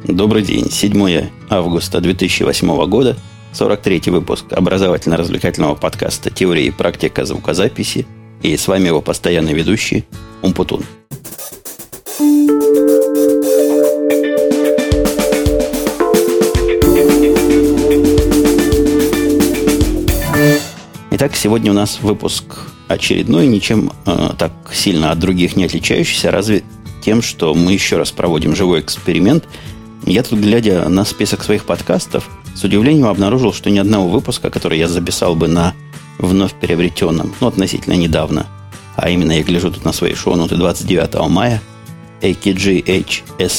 Добрый день. 7 августа 2008 года, 43-й выпуск образовательно-развлекательного подкаста «Теория и практика звукозаписи». И с вами его постоянный ведущий Умпутун. Итак, сегодня у нас выпуск очередной, ничем так сильно от других не отличающийся, разве тем, что мы еще раз проводим живой эксперимент. Я тут, глядя на список своих подкастов, с удивлением обнаружил, что ни одного выпуска, который я записал бы на вновь приобретенном, относительно недавно, а именно я гляжу тут на свои шоу-ноты 29 мая, AKG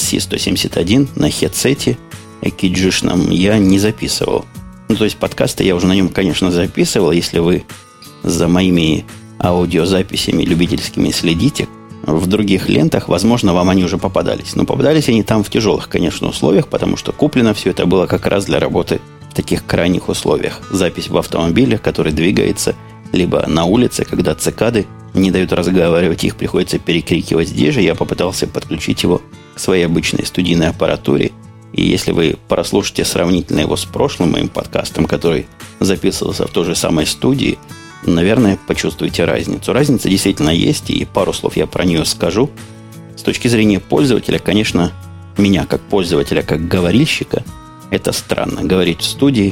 HSC-171 на хедсете AKG-шном я не записывал. То есть подкасты я уже на нем, конечно, записывал. Если вы за моими аудиозаписями любительскими следите, в других лентах, возможно, вам они уже попадались. Но попадались они там в тяжелых, конечно, условиях, потому что куплено все это было как раз для работы в таких крайних условиях. Запись в автомобиле, который двигается, либо на улице, когда цикады не дают разговаривать, их приходится перекрикивать. Здесь же я попытался подключить его к своей обычной студийной аппаратуре. И если вы прослушаете сравнительно его с прошлым моим подкастом, который записывался в той же самой студии, наверное, почувствуете разницу. Разница действительно есть, и пару слов я про нее скажу. С точки зрения пользователя, конечно, меня как пользователя, как говорильщика, это странно. Говорить в студии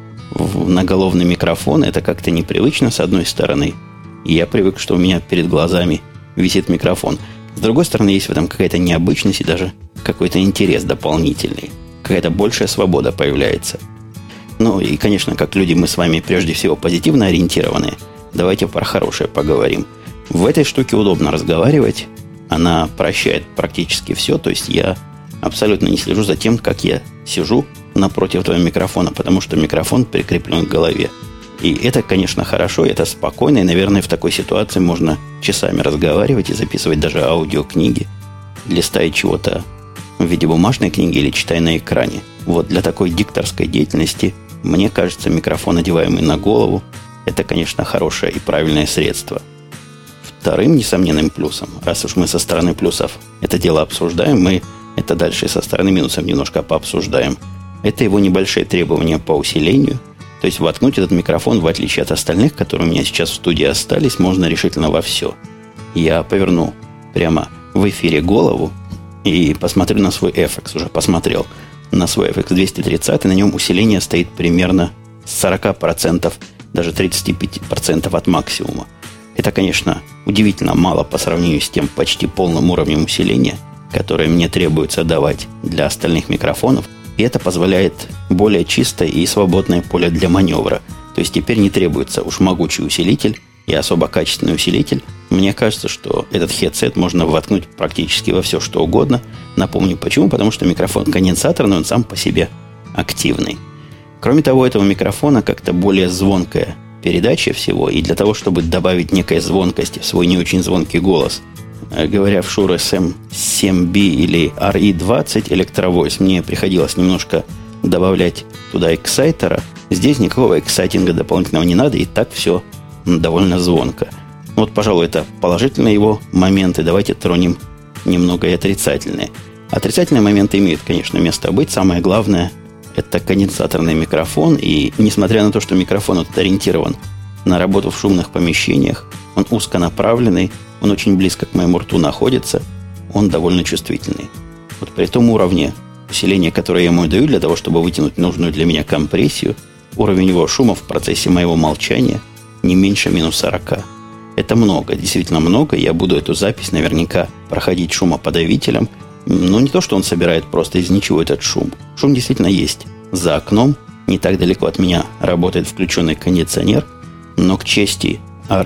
в наголовный микрофон, это как-то непривычно, с одной стороны. И я привык, что у меня перед глазами висит микрофон. С другой стороны, есть в этом какая-то необычность и даже какой-то интерес дополнительный. Какая-то большая свобода появляется. Ну и, конечно, как люди мы с вами прежде всего позитивно ориентированные. Давайте про хорошее поговорим. В этой штуке удобно разговаривать. Она прощает практически все. То есть я абсолютно не слежу за тем, как я сижу напротив твоего микрофона, потому что микрофон прикреплен к голове. И это, конечно, хорошо, это спокойно. И, наверное, в такой ситуации можно часами разговаривать и записывать даже аудиокниги, листая чего-то в виде бумажной книги или читая на экране. Вот для такой дикторской деятельности, мне кажется, микрофон, одеваемый на голову, это, конечно, хорошее и правильное средство. Вторым несомненным плюсом, раз уж мы со стороны плюсов это дело обсуждаем, мы это дальше со стороны минусов немножко пообсуждаем. Это его небольшие требования по усилению. То есть воткнуть этот микрофон, в отличие от остальных, которые у меня сейчас в студии остались, можно решительно во все. Я поверну прямо в эфире голову и посмотрю на свой FX, уже посмотрел на свой FX 230, и на нем усиление стоит примерно с 40%, даже 35% от максимума. Это, конечно, удивительно мало по сравнению с тем почти полным уровнем усиления, которое мне требуется давать для остальных микрофонов. И это позволяет более чистое и свободное поле для маневра. То есть теперь не требуется уж могучий усилитель и особо качественный усилитель. Мне кажется, что этот хедсет можно воткнуть практически во все, что угодно. Напомню, почему. Потому что микрофон конденсаторный, он сам по себе активный. Кроме того, этого микрофона как-то более звонкая передача всего. И для того, чтобы добавить некой звонкости в свой не очень звонкий голос, говоря в Shure SM7B или RE20 Electro Voice, мне приходилось немножко добавлять туда эксайтера. Здесь никакого эксайтинга дополнительного не надо, и так все довольно звонко. Вот, пожалуй, это положительные его моменты. Давайте тронем немного и отрицательные. Отрицательные моменты имеют, конечно, место быть. Самое главное – это конденсаторный микрофон. И несмотря на то, что микрофон этот ориентирован на работу в шумных помещениях, он узконаправленный, он очень близко к моему рту находится, он довольно чувствительный. Вот при том уровне усиления, которое я ему даю для того, чтобы вытянуть нужную для меня компрессию, уровень его шума в процессе моего молчания не меньше минус 40. Это много, действительно много. Я буду эту запись наверняка проходить шумоподавителем. Но не то, что он собирает просто из ничего этот шум. Шум действительно есть. За окном, не так далеко от меня, работает включенный кондиционер. Но к чести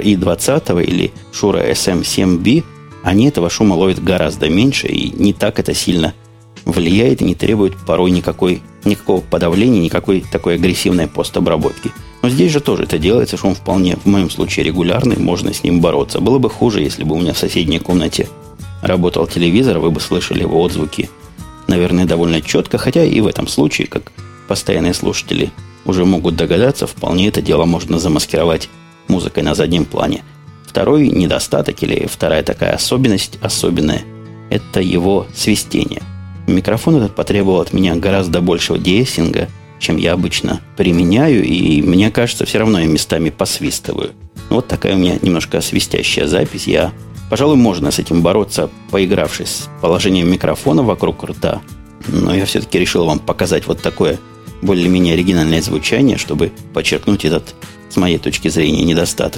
RE20 или Shure SM7B, они этого шума ловят гораздо меньше, и не так это сильно влияет и не требует порой никакого подавления, никакой такой агрессивной постобработки. Но здесь же тоже это делается, шум вполне, в моем случае, регулярный, можно с ним бороться. Было бы хуже, если бы у меня в соседней комнате работал телевизор, вы бы слышали его отзвуки, наверное, довольно четко, хотя и в этом случае, как постоянные слушатели уже могут догадаться, вполне это дело можно замаскировать музыкой на заднем плане. Второй недостаток или вторая такая особенность особенная – это его свистение. Микрофон этот потребовал от меня гораздо большего деэссинга, чем я обычно применяю, и мне кажется, все равно я местами посвистываю. Вот такая у меня немножко свистящая запись. Пожалуй, можно с этим бороться, поигравшись с положением микрофона вокруг рта. Но я все-таки решил вам показать вот такое более-менее оригинальное звучание, чтобы подчеркнуть этот, с моей точки зрения, недостаток.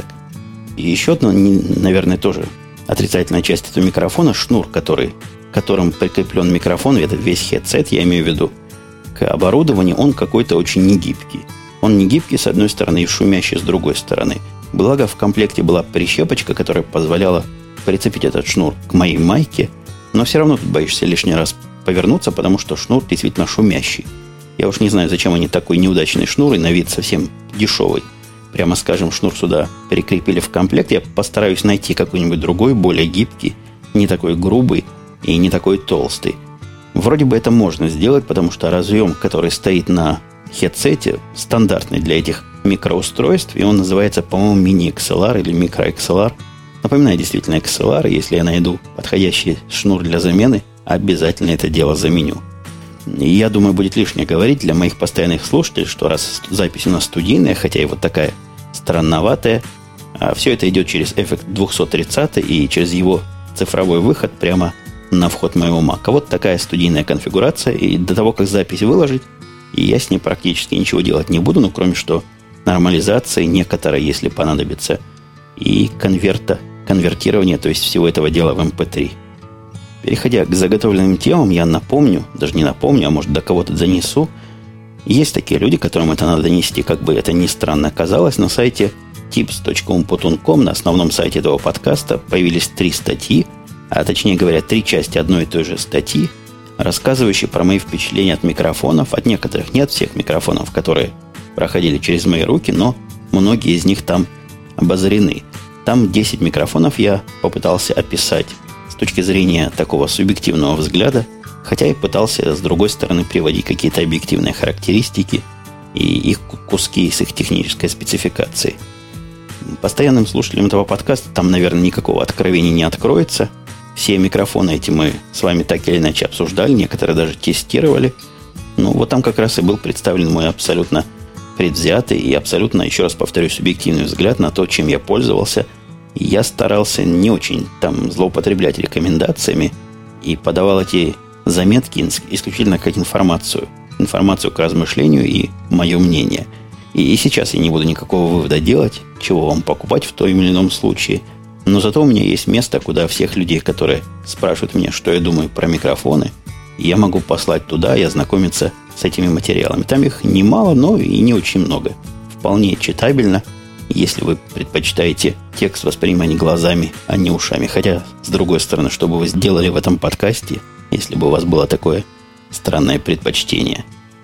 И еще одна, наверное, тоже отрицательная часть этого микрофона — шнур, которым прикреплен микрофон, это весь хедсет, я имею в виду, к оборудованию, он какой-то очень негибкий. Он негибкий с одной стороны и шумящий с другой стороны. Благо, в комплекте была прищепочка, которая позволяла прицепить этот шнур к моей майке, но все равно тут боишься лишний раз повернуться, потому что шнур действительно шумящий. Я уж не знаю, зачем они такой неудачный шнур и на вид совсем дешевый. Прямо скажем, шнур сюда прикрепили в комплект. Я постараюсь найти какой-нибудь другой, более гибкий, не такой грубый и не такой толстый. Вроде бы это можно сделать, потому что разъем, который стоит на хедсете, стандартный для этих микроустройств, и он называется, по-моему, мини-XLR или микро-XLR. Напоминаю, действительно XLR. Если я найду подходящий шнур для замены, обязательно это дело заменю. И я думаю, будет лишнее говорить для моих постоянных слушателей, что раз запись у нас студийная, хотя и вот такая странноватая, все это идет через эффект 230 и через его цифровой выход прямо на вход моего Mac. Вот такая студийная конфигурация. И до того, как запись выложить, и я с ней практически ничего делать не буду, кроме что нормализации некоторой, если понадобится, и конвертирование, то есть всего этого дела в MP3. Переходя к заготовленным темам, я напомню, даже не напомню, а может до кого-то занесу. Есть такие люди, которым это надо донести, как бы это ни странно казалось. На сайте tips.umputun.com, на основном сайте этого подкаста, появились 3 статьи, а точнее говоря, 3 части одной и той же статьи, рассказывающие про мои впечатления от микрофонов, от некоторых, не от всех микрофонов, которые проходили через мои руки, но многие из них там обозрены. Там 10 микрофонов я попытался описать с точки зрения такого субъективного взгляда, хотя и пытался, с другой стороны, приводить какие-то объективные характеристики и их куски с их технической спецификацией. Постоянным слушателям этого подкаста там, наверное, никакого откровения не откроется. Все микрофоны эти мы с вами так или иначе обсуждали, некоторые даже тестировали. Ну, вот там как раз и был представлен мой абсолютно предвзятый и абсолютно, еще раз повторю, субъективный взгляд на то, чем я пользовался. И я старался не очень там злоупотреблять рекомендациями и подавал эти заметки исключительно как информацию к размышлению и мое мнение. И сейчас я не буду никакого вывода делать, чего вам покупать в том или ином случае. Но зато у меня есть место, куда всех людей, которые спрашивают меня, что я думаю про микрофоны, я могу послать туда и ознакомиться с этими материалами. Там их немало, но и не очень много. Вполне читабельно, если вы предпочитаете текст воспринимать глазами, а не ушами. Хотя, с другой стороны, что бы вы сделали в этом подкасте, если бы у вас было такое странное предпочтение.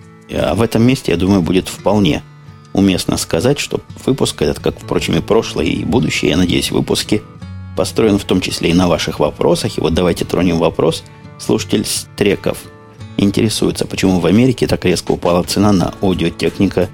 А в этом месте, я думаю, будет вполне уместно сказать, что выпуск этот, как, впрочем, и прошлое, и будущее, я надеюсь, выпуски, построен в том числе и на ваших вопросах. И вот давайте тронем вопрос. Слушатель Стреков интересуется, почему в Америке так резко упала цена на Audio-Technica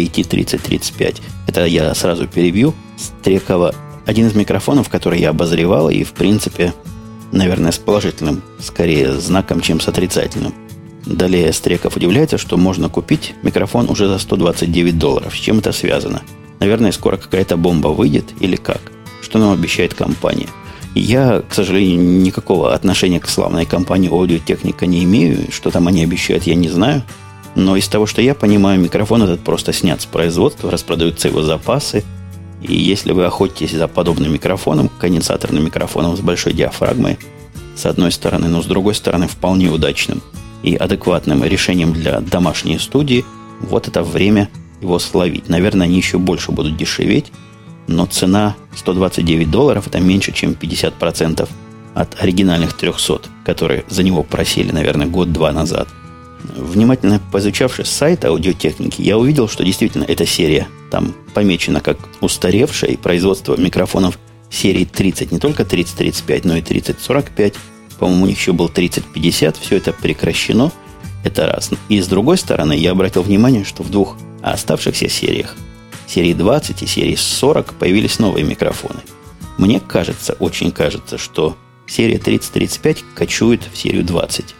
AT3035. Это я сразу перебью. Стрекова один из микрофонов, который я обозревал, и, в принципе, наверное, с положительным, скорее, знаком, чем с отрицательным. Далее Стреков удивляется, что можно купить микрофон уже за $129. С чем это связано? Наверное, скоро какая-то бомба выйдет или как? Что нам обещает компания? Я, к сожалению, никакого отношения к славной компании Audio-Technica не имею. Что там они обещают, я не знаю. Но из того, что я понимаю, микрофон этот просто снят с производства, распродаются его запасы. И если вы охотитесь за подобным микрофоном, конденсаторным микрофоном с большой диафрагмой, с одной стороны, но с другой стороны вполне удачным и адекватным решением для домашней студии, вот это время его словить. Наверное, они еще больше будут дешеветь, но цена $129 это меньше, чем 50% от оригинальных 300, которые за него просили, наверное, год-два назад. Внимательно поизучавшись сайт Audio-Technica, я увидел, что действительно эта серия там помечена как устаревшая, и производство микрофонов серии 30, не только 3035, но и 3045, по-моему, у них еще был 3050, все это прекращено, это раз. И с другой стороны, я обратил внимание, что в двух оставшихся сериях, серии 20 и серии 40, появились новые микрофоны. Мне кажется, очень кажется, что серия 3035 кочует в серию 20.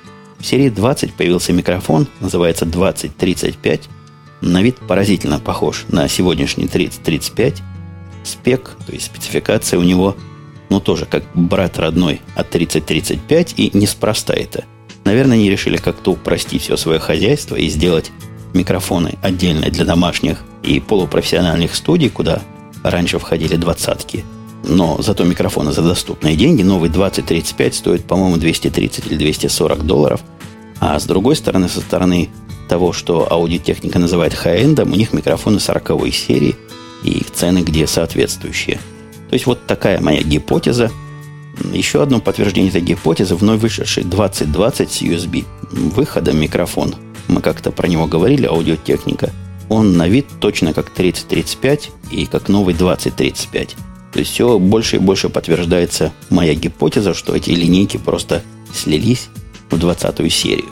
В серии 20 появился микрофон, называется 2035. На вид поразительно похож на сегодняшний 3035. Спек, то есть спецификация у него, тоже как брат родной от 3035, и неспроста это. Наверное, они решили как-то упростить все свое хозяйство и сделать микрофоны отдельные для домашних и полупрофессиональных студий, куда раньше входили двадцатки. Но зато микрофоны за доступные деньги. Новый 2035 стоит, по-моему, $230 или $240. А с другой стороны, со стороны того, что аудиотехника называет хай-эндом, у них микрофоны 40-й серии, и их цены где соответствующие. То есть вот такая моя гипотеза. Еще одно подтверждение этой гипотезы: вновь вышедший 2020 с USB выходом микрофон. Мы как-то про него говорили, аудиотехника. Он на вид точно как 3035 и как новый 2035. То есть все больше и больше подтверждается моя гипотеза, что эти линейки просто слились в 20-ю серию.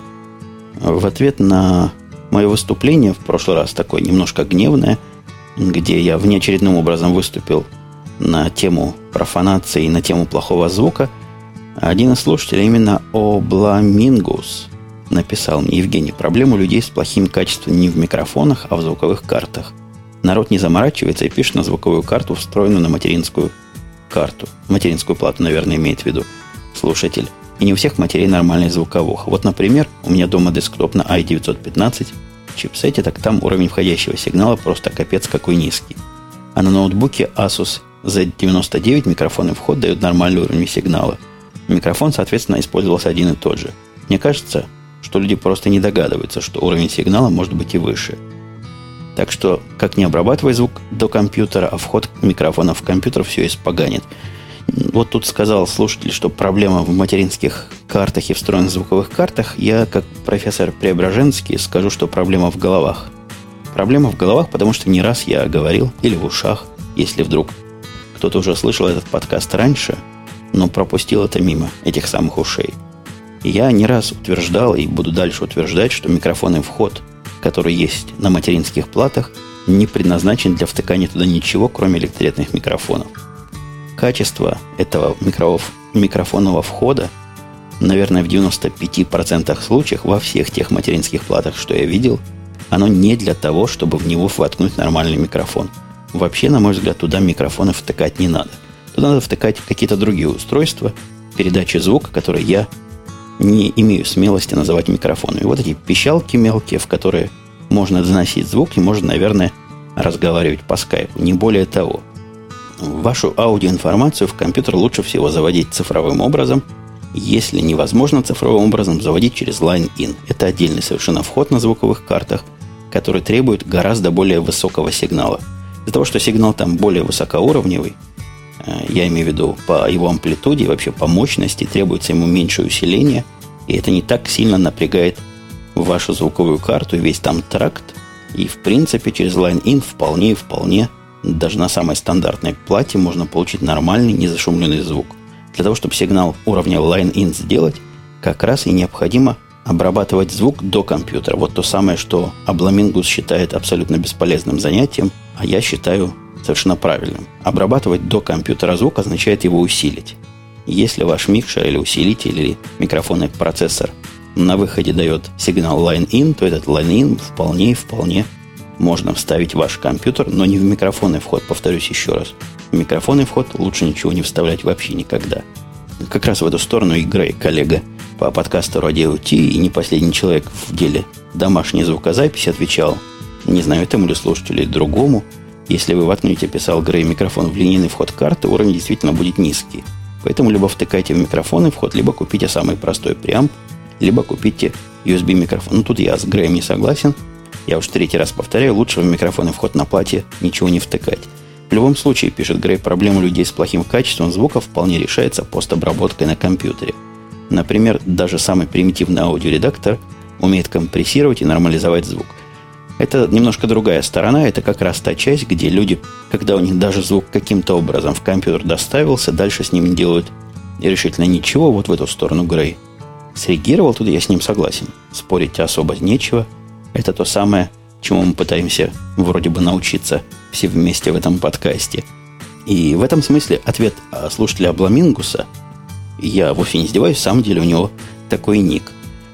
В ответ на мое выступление в прошлый раз, такое немножко гневное, где я внеочередным образом выступил на тему профанации и на тему плохого звука, один из слушателей, именно Обламингус, написал мне: Евгений, проблема людей с плохим качеством не в микрофонах, а в звуковых картах. Народ не заморачивается и пишет на звуковую карту, встроенную на материнскую карту. Материнскую плату, наверное, имеет в виду слушатель. И не у всех матерей нормальный звуковуха. Вот, например, у меня дома десктоп на i915 чипсете, так там уровень входящего сигнала просто капец какой низкий. А на ноутбуке Asus Z99 микрофон и вход дают нормальный уровень сигнала. Микрофон, соответственно, использовался один и тот же. Мне кажется, что люди просто не догадываются, что уровень сигнала может быть и выше. Так что, как не обрабатывай звук до компьютера, а вход микрофона в компьютер все испоганит. Вот тут сказал слушатель, что проблема в материнских картах и встроенных звуковых картах. Я, как профессор Преображенский, скажу, что проблема в головах. Проблема в головах, потому что не раз я говорил, или в ушах, если вдруг кто-то уже слышал этот подкаст раньше, но пропустил это мимо этих самых ушей. Я не раз утверждал и буду дальше утверждать, что микрофонный вход, который есть на материнских платах, не предназначен для втыкания туда ничего, кроме электретных микрофонов. Качество этого микрофонного входа, наверное, в 95% случаев во всех тех материнских платах, что я видел, оно не для того, чтобы в него воткнуть нормальный микрофон. Вообще, на мой взгляд, туда микрофоны втыкать не надо. Туда надо втыкать какие-то другие устройства передачи звука, которые я не имею смелости называть микрофонами. Вот эти пищалки мелкие, в которые можно доносить звук и можно, наверное, разговаривать по скайпу. Не более того. Вашу аудиоинформацию в компьютер лучше всего заводить цифровым образом. Если невозможно цифровым образом, заводить через Line-In. Это отдельный совершенно вход на звуковых картах, который требует гораздо более высокого сигнала. Из-за того, что сигнал там более высокоуровневый, я имею в виду по его амплитуде и вообще по мощности, требуется ему меньше усиления, и это не так сильно напрягает вашу звуковую карту и весь там тракт. И в принципе через Line-In вполне, даже на самой стандартной плате можно получить нормальный незашумленный звук. Для того, чтобы сигнал уровня Line-In сделать, как раз и необходимо обрабатывать звук до компьютера. Вот то самое, что Обламингус считает абсолютно бесполезным занятием, а я считаю совершенно правильным. Обрабатывать до компьютера звук означает его усилить. Если ваш микшер или усилитель или микрофонный процессор на выходе дает сигнал Line-In, то этот Line-In вполне можно вставить в ваш компьютер, но не в микрофонный вход, повторюсь еще раз. В микрофонный вход лучше ничего не вставлять вообще никогда. Как раз в эту сторону и Грей, коллега по подкасту Radio T и не последний человек в деле домашней звукозаписи, отвечал, не знаю, этому ли слушателю или другому: если вы воткнете, писал Грей, микрофон в линейный вход карты, уровень действительно будет низкий. Поэтому либо втыкайте в микрофонный вход, либо купите самый простой преамп, либо купите USB-микрофон. Ну, тут я с Греем не согласен. Я уж третий раз повторяю, лучше в микрофонный вход на плате ничего не втыкать. В любом случае, пишет Грей, проблема людей с плохим качеством звука вполне решается постобработкой на компьютере. Например, даже самый примитивный аудиоредактор умеет компрессировать и нормализовать звук. Это немножко другая сторона. Это как раз та часть, где люди, когда у них даже звук каким-то образом в компьютер доставился, дальше с ним не делают решительно ничего. Вот в эту сторону Грей среагировал. Тут я с ним согласен. Спорить особо нечего. Это то самое, чему мы пытаемся вроде бы научиться все вместе в этом подкасте. И в этом смысле ответ слушателя Обламингуса, я вовсе не издеваюсь, в самом деле у него такой ник.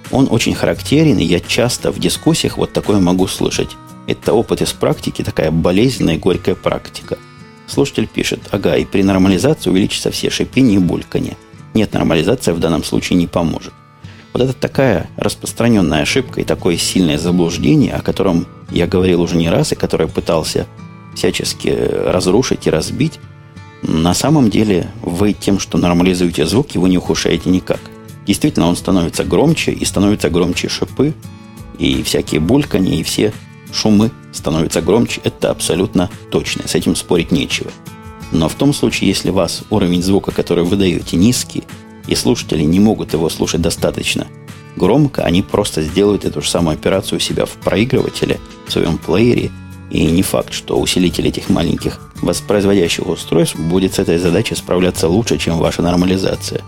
Он очень характерен, и я часто в дискуссиях вот такое могу слышать. Это опыт из практики, такая болезненная и горькая практика. Слушатель пишет: ага, и при нормализации увеличатся все шипения и бульканье. Нет, нормализация в данном случае не поможет. Вот это такая распространенная ошибка и такое сильное заблуждение, о котором я говорил уже не раз, и которое пытался всячески разрушить и разбить. На самом деле вы тем, что нормализуете звук, его не ухудшаете никак. Действительно, он становится громче, и становятся громче шипы, и всякие бульканья, и все шумы становятся громче. Это абсолютно точно, с этим спорить нечего. Но в том случае, если у вас уровень звука, который вы даете, низкий, и слушатели не могут его слушать достаточно громко, они просто сделают эту же самую операцию у себя в проигрывателе, в своем плеере, и не факт, что усилитель этих маленьких воспроизводящих устройств будет с этой задачей справляться лучше, чем ваша нормализация.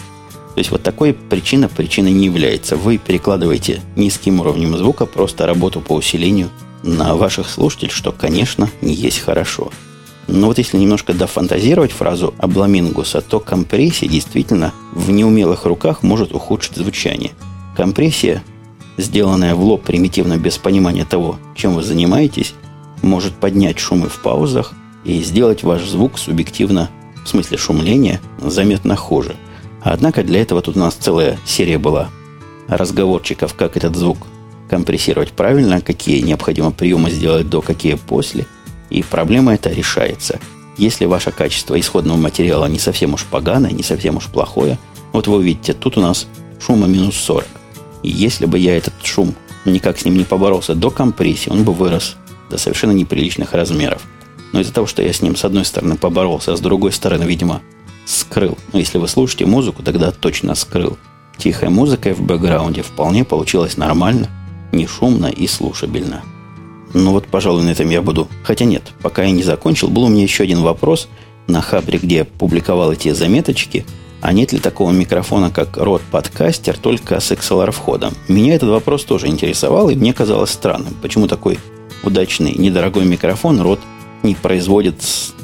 То есть вот такой причиной не является. Вы перекладываете низким уровнем звука просто работу по усилению на ваших слушателей, что, конечно, не есть хорошо. Но вот если немножко дофантазировать фразу Абламингуса, то компрессия действительно в неумелых руках может ухудшить звучание. Компрессия, сделанная в лоб примитивно без понимания того, чем вы занимаетесь, может поднять шумы в паузах и сделать ваш звук субъективно, в смысле шумления, заметно хуже. Однако для этого тут у нас целая серия была разговорчиков, как этот звук компрессировать правильно, какие необходимо приемы сделать до, какие после. И проблема эта решается. Если ваше качество исходного материала не совсем уж поганое, не совсем уж плохое, вот вы увидите, тут у нас шума минус 40. И если бы я этот шум никак с ним не поборолся до компрессии, он бы вырос до совершенно неприличных размеров. Но из-за того, что я с ним с одной стороны поборолся, а с другой стороны, видимо, скрыл. Но если вы слушаете музыку, тогда точно скрыл. Тихая музыка в бэкграунде вполне получилось нормально, не шумно и слушабельно. Ну вот, пожалуй, на этом я буду. Хотя нет, пока я не закончил, был у меня еще один вопрос на Хабре, где я публиковал эти заметочки. А нет ли такого микрофона, как Rode Podcaster, только с XLR-входом? Меня этот вопрос тоже интересовал, и мне казалось странным, почему такой удачный, недорогой микрофон Rode не производит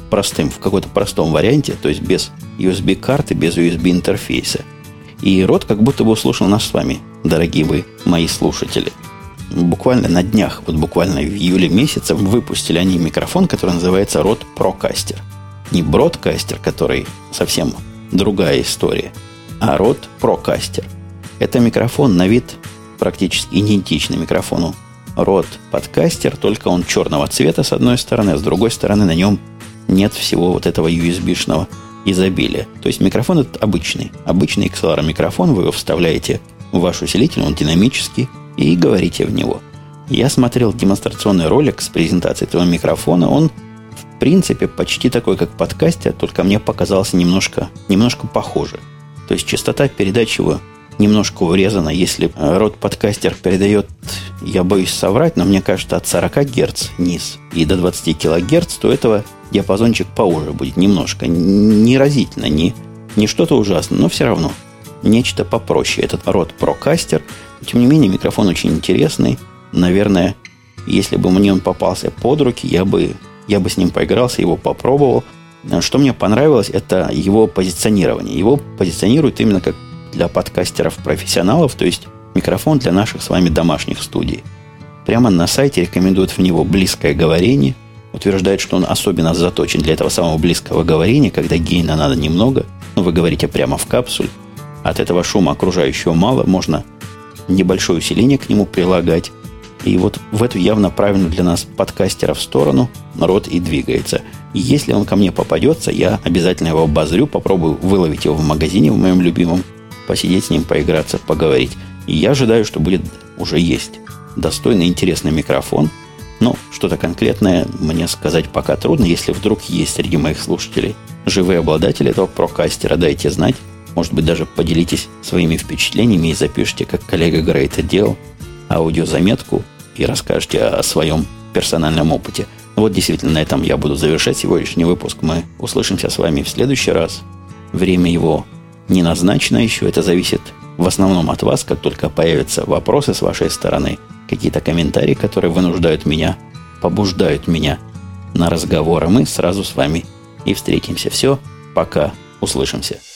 в каком-то простом варианте, то есть без USB-карты, без USB-интерфейса. И Rode как будто бы услышал нас с вами, дорогие вы мои слушатели. Буквально на днях, вот буквально в июле месяце выпустили они микрофон, который называется Rode Procaster. Не Broadcaster, который совсем другая история, а Rode Procaster. Это микрофон на вид практически идентичный микрофону Rode Podcaster, только он черного цвета с одной стороны, а с другой стороны на нем нет всего вот этого USB-шного изобилия. То есть микрофон этот обычный XLR-микрофон, вы его вставляете в ваш усилитель, он динамический, и говорите в него. Я смотрел демонстрационный ролик с презентацией этого микрофона, он в принципе почти такой, как подкастер, только мне показался немножко похоже. То есть частота передач его немножко урезана. Если Rode Podcaster передает, я боюсь соврать, но мне кажется, от 40 Гц низ и до 20 кГц, то этого диапазончик поуже будет немножко. Не разительно, не что-то ужасное, но все равно нечто попроще. Этот Rode Procaster, тем не менее, микрофон очень интересный. Наверное, если бы мне он попался под руки, я бы с ним поигрался, его попробовал. Что мне понравилось, это его позиционирование. Его позиционируют именно как для подкастеров-профессионалов, то есть микрофон для наших с вами домашних студий. Прямо на сайте рекомендуют в него близкое говорение, утверждает, что он особенно заточен для этого самого близкого говорения, когда гейна надо немного, но вы говорите прямо в капсуль. От этого шума окружающего мало, можно небольшое усиление к нему прилагать. И вот в эту явно правильную для нас подкастеров сторону Rode и двигается. И если он ко мне попадется, я обязательно его обозрю, попробую выловить его в магазине, в моем любимом, посидеть с ним, поиграться, поговорить. И я ожидаю, что будет уже есть достойный, интересный микрофон. Но что-то конкретное мне сказать пока трудно. Если вдруг есть среди моих слушателей живые обладатели этого прокастера, дайте знать. Может быть, даже поделитесь своими впечатлениями и запишите, как коллега Грей это делал, аудиозаметку и расскажете о своем персональном опыте. Вот действительно на этом я буду завершать сегодняшний выпуск. Мы услышимся с вами в следующий раз. Время его не назначено еще. Это зависит в основном от вас. Как только появятся вопросы с вашей стороны, какие-то комментарии, которые вынуждают меня, побуждают меня на разговор, мы сразу с вами и встретимся. Все, пока, услышимся.